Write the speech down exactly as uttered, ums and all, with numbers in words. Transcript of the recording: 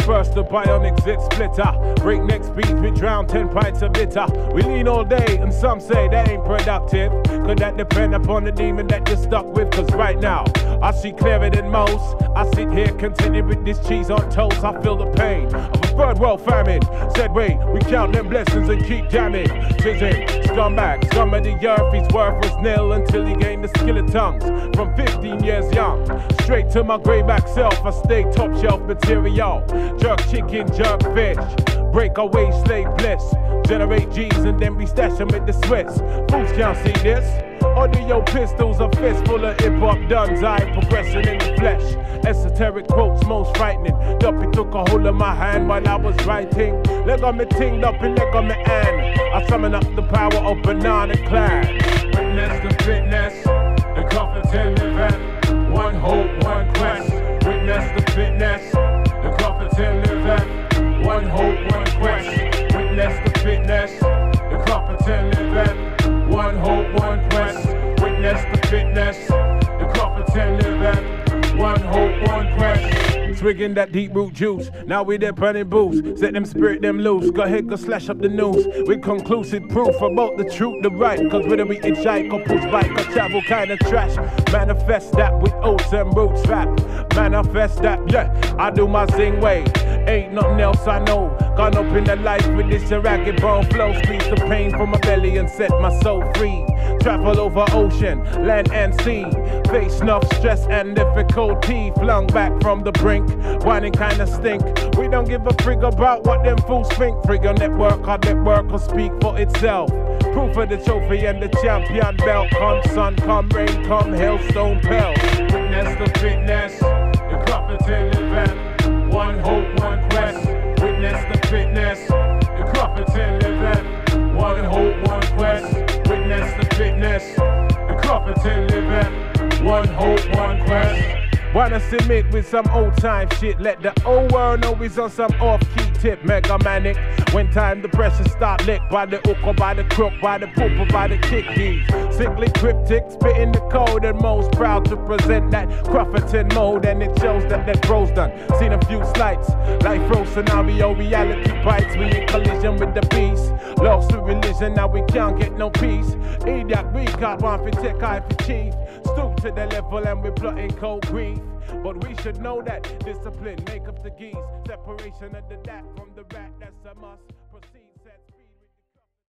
burst the bionic zit splitter. Breakneck speeds, we drown ten pints of bitter. We lean all day, and some say that ain't productive. Could that depend upon the demon that you're stuck with? Cause right now, I see clearer than most. I sit here contented with this cheese on toast. I feel the pain of a third world famine. Said wait, we count them blessings and keep jamming. Tis it, scumbag, scum of the earth. He's worthless nil until he gained the skill of tongues. From fifteen years young, straight to my grayback self, I stay top shelf material. Jerk chicken, jerk fish, break away slave bliss. Generate G's and then we stash them at the Swiss. Fools can't see this. Audio pistols, a fist full of hip-hop duns. I progressing in the flesh. Esoteric quotes, most frightening. Duppy took a hold of my hand while I was writing. Leg on me ting, Duppy, leg on me hand. I summon up the power of Banana Clan. Witness the fitness, the comforting event. One hope, one quest. Witness the fitness, the comforting event. One hope, one quest. Witness the fitness, the comforting event. One hope, one quest. Witness the fitness, the comforting event. One hope, one quest. Swigging that deep root juice. Now we there burning booze. Set them spirit them loose. Go ahead, go slash up the news. With conclusive proof about the truth, the right. Cause whether we hitchhike or push bike or travel kind of trash. Manifest that with oats and roots rap. Manifest that, yeah, I do my zing way. Ain't nothing else I know. Gone up in the life with this ragged bone flow. Squeeze the pain from my belly and set my soul free. Travel over ocean, land and sea. Face enough stress and difficulty. Flung back from the brink, whining kinda stink. We don't give a frig about what them fools think. Frig your network, our network will speak for itself. Proof of the trophy and the champion belt. Come sun, come rain, come hailstone pelt. Witness the fitness, the comforting event. One hope, one quest. Witness the fitness, the comforting event. One hope, one quest. Witness the fitness, the comforting event. One hope, one quest. Wanna submit with some old time shit. Let the old world know he's on some off-key tip. Mega manic. When time the pressure start licked by the hook or by the crook, by the poop or by the kick keys. Sickly cryptic, spitting the code and most proud to present that Crufferton mode. And it shows that that bro's done. Seen a few slights, life row scenario, reality bites. We in collision with the beast. Lost to religion, now we can't get no peace. Idiot, we got one for tech, eye for chief. Stoop to the level and we're plotting cold grief. But we should know that discipline make up the geese. Separation of the dat from the rat, that's a must.